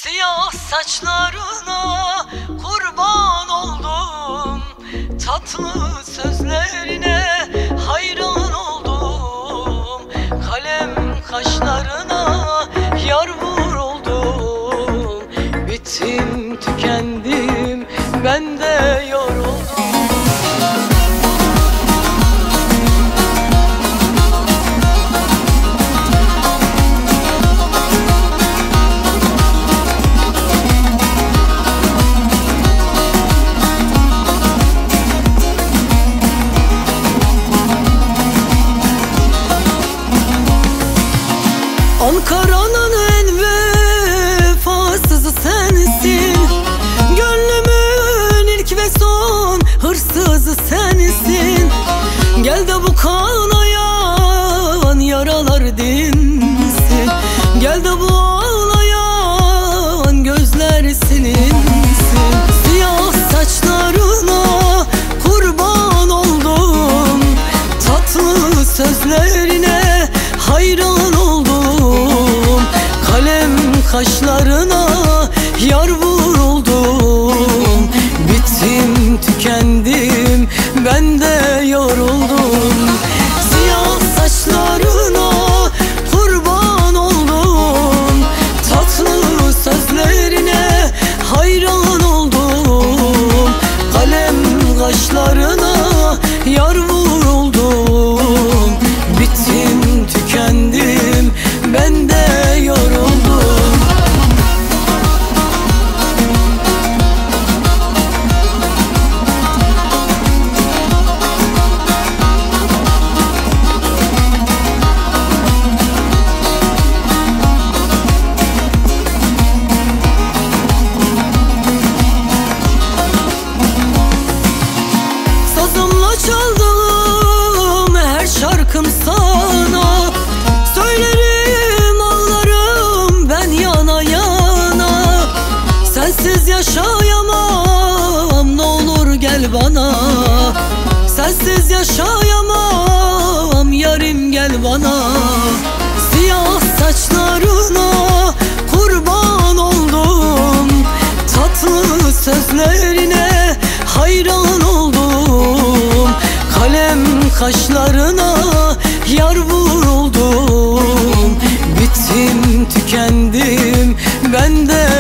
Siyah saçlarına kurban oldum, tatlı sözlerine hayran oldum. Kalem kaşlarına yar vur oldum. Bittim tükendim, ben de yoruldum. Ankara'nın en vefasızı sensin, gönlümün ilk ve son hırsızı sensin. Gel de bu kanayan yaralar dinsin, gel de bu ağlayan gözler silinsin. Siyah saçlarına kurban oldum, tatlı sözlerine hayran oldum. Kalem kaşlarına yar vuruldum. Bittim tükendim, ben de yoruldum. Siyah saçlarına kurban oldum, tatlı sözlerine hayran oldum. Kalem kaşlarına yar vuruldum. Bittim tükendim, ben de yoruldum. Sazımla çaldım her şarkım sana, söylerim ağlarım ben yana yana. Sensiz yaşayamam, ne olur gel bana. Sensiz yaşayamam, yarim gel bana. Siyah saçlarına kurban oldum, tatlı sözlerine hayran oldum. Kalem kaşlarına yar vuruldum. Bittim tükendim, ben de